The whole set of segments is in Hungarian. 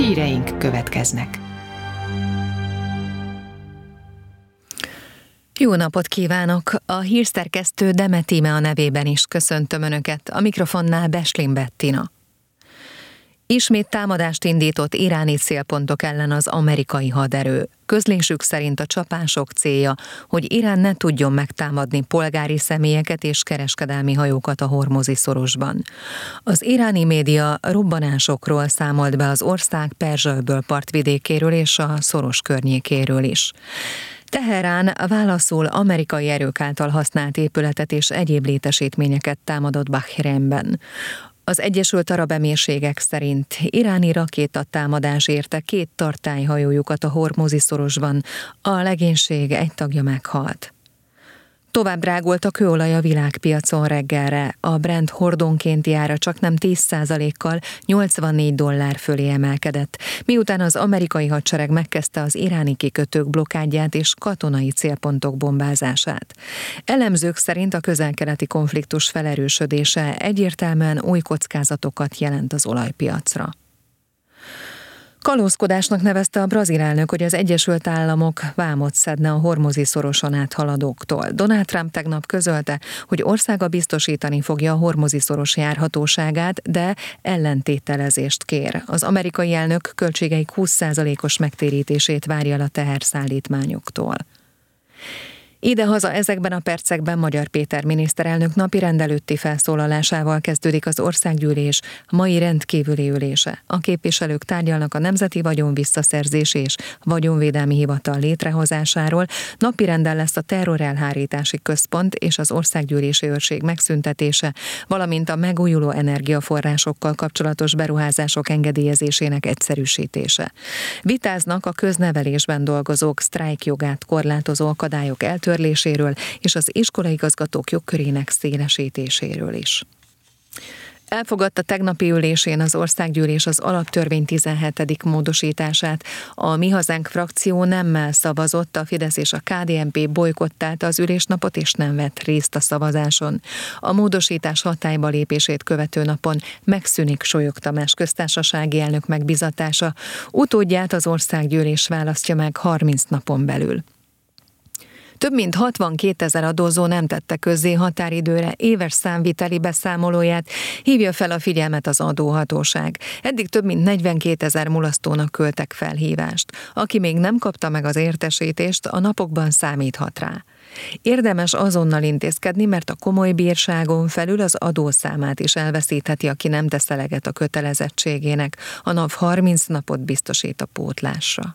Híreink következnek. Jó napot kívánok! A hírszerkesztő Demet Íme a nevében is köszöntöm Önöket, a mikrofonnál Beslin Bettina. Ismét támadást indított iráni célpontok ellen az amerikai haderő. Közlésük szerint a csapások célja, hogy Irán ne tudjon megtámadni polgári személyeket és kereskedelmi hajókat a Hormuzi-szorosban. Az iráni média robbanásokról számolt be az ország Perzsa-öböl partvidékéről és a szoros környékéről is. Teherán válaszul amerikai erők által használt épületet és egyéb létesítményeket támadott Bahreinben. Az Egyesült Arab Emírségek szerint iráni rakétatámadás érte 2 tartályhajójukat a Hormuzi-szorosban, a legénység egy tagja meghalt. Tovább drágult a kőolaj a világpiacon reggelre, a Brent hordonkénti ára csaknem 10%-kal $84 fölé emelkedett, miután az amerikai hadsereg megkezdte az iráni kikötők blokkádját és katonai célpontok bombázását. Elemzők szerint a közel-keleti konfliktus felerősödése egyértelműen új kockázatokat jelent az olajpiacra. Kalózkodásnak nevezte a brazil elnök, hogy az Egyesült Államok vámot szedne a Hormuzi-szoroson áthaladóktól. Donald Trump tegnap közölte, hogy országa biztosítani fogja a Hormuzi-szoros járhatóságát, de ellentételezést kér. Az amerikai elnök költségeik 20%-os megtérítését várja el a teherszállítmányoktól. Idehaza ezekben a percekben Magyar Péter miniszterelnök napirend előtti felszólalásával kezdődik az országgyűlés mai rendkívüli ülése. A képviselők tárgyalnak a Nemzeti Vagyon Visszaszerzés és Vagyonvédelmi Hivatal létrehozásáról, napirenden lesz a Terrorelhárítási Központ és az Országgyűlési Őrség megszüntetése, valamint a megújuló energiaforrásokkal kapcsolatos beruházások engedélyezésének egyszerűsítése. Vitáznak a köznevelésben dolgozók sztrájkjogát korlátozó akadályok eltörléséről és az iskolaigazgatók jogkörének szélesítéséről is. Elfogadta tegnapi ülésén az országgyűlés az alaptörvény 17. módosítását. A Mi Hazánk frakció nemmel szavazott, a Fidesz és a KDNP bojkottálta az ülésnapot és nem vett részt a szavazáson. A módosítás hatályba lépését követő napon megszűnik Solyog Tamás köztársasági elnök megbizatása. Utódját az országgyűlés választja meg 30 napon belül. Több mint 62 000 adózó nem tette közzé határidőre éves számviteli beszámolóját, hívja fel a figyelmet az adóhatóság. Eddig több mint 42 000 mulasztónak küldtek felhívást. Aki még nem kapta meg az értesítést, a napokban számíthat rá. Érdemes azonnal intézkedni, mert a komoly bírságon felül az adószámát is elveszítheti, aki nem tesz eleget a kötelezettségének. A NAV 30 napot biztosít a pótlásra.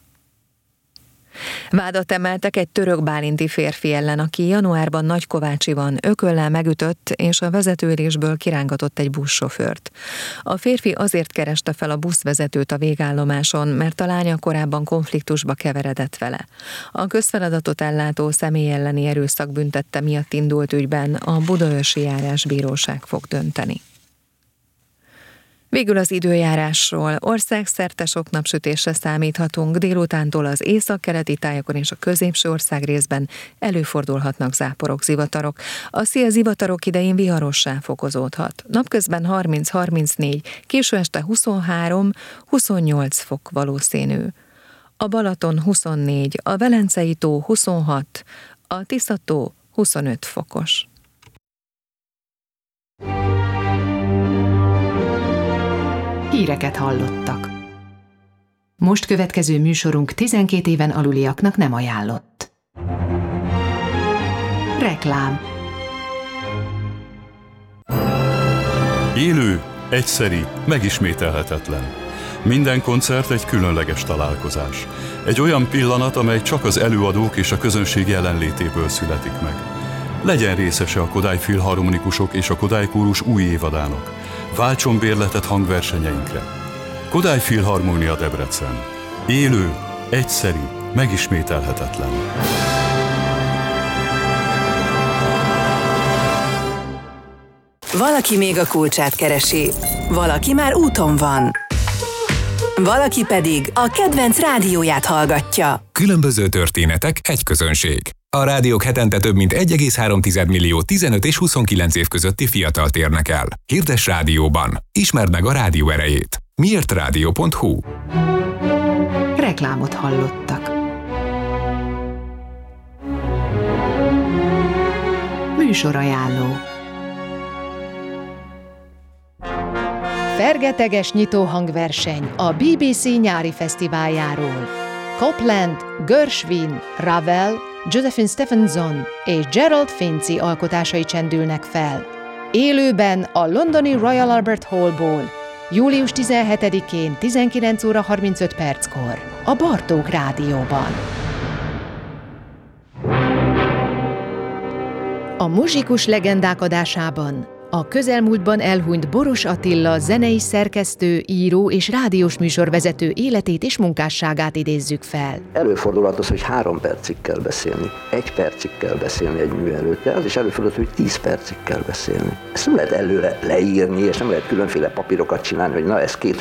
Vádat emeltek egy török bálinti férfi ellen, aki januárban Nagykovácsiban ököllel megütött és a vezetőülésből kirángatott egy buszsofőrt. A férfi azért kereste fel a buszvezetőt a végállomáson, mert a lánya korábban konfliktusba keveredett vele. A közfeladatot ellátó személy elleni erőszak büntette miatt indult ügyben a Budaörsi Járásbíróság fog dönteni. Végül az időjárásról. Országszerte sok napsütésre számíthatunk, délutántól az északkeleti tájakon és a középső országrészben előfordulhatnak záporok, zivatarok. A szél zivatarok idején viharossá fokozódhat. Napközben 30-34, késő este 23-28 fok valószínű. A Balaton 24, a Velencei tó 26, a Tisza-tó 25 fokos. Híreket hallottak. Most következő műsorunk 12 éven aluliaknak nem ajánlott. Reklám. Élő, egyszeri, megismételhetetlen. Minden koncert egy különleges találkozás. Egy olyan pillanat, amely csak az előadók és a közönség jelenlétéből születik meg. Legyen részese a Kodály Filharmonikusok és a Kodály Kórus új évadának. Váltson bérletet hangversenyeinkre. Kodály Filharmónia Debrecen. Élő, egyszeri, megismételhetetlen. Valaki még a kulcsát keresi, valaki már úton van. Valaki pedig a kedvenc rádióját hallgatja. Különböző történetek, egy közönség. A rádiók hetente több mint 1,3 millió 15 és 29 év közötti fiatalt érnek el. Hirdess rádióban. Ismerd meg a rádió erejét. miértrádió.hu reklámot hallottak. Műsorajánló. Fergeteges nyitóhangverseny a BBC nyári fesztiváljáról. Copland, Gershwin, Ravel, Josephine Stephenson és Gerald Finzi alkotásai csendülnek fel. Élőben a londoni Royal Albert Hallból, július 17-én 19 óra 35 perckor a Bartók Rádióban. A muzsikus legendák adásában a közelmúltban elhunyt Boros Attila zenei szerkesztő, író és rádiós műsorvezető életét és munkásságát idézzük fel. Előfordulhat az, hogy 3 percig kell beszélni, 1 percig kell beszélni egy mű előtt, de az is előfordulhat, hogy 10 percig kell beszélni. Ezt nem lehet előre leírni, és nem lehet különféle papírokat csinálni, hogy na ez 2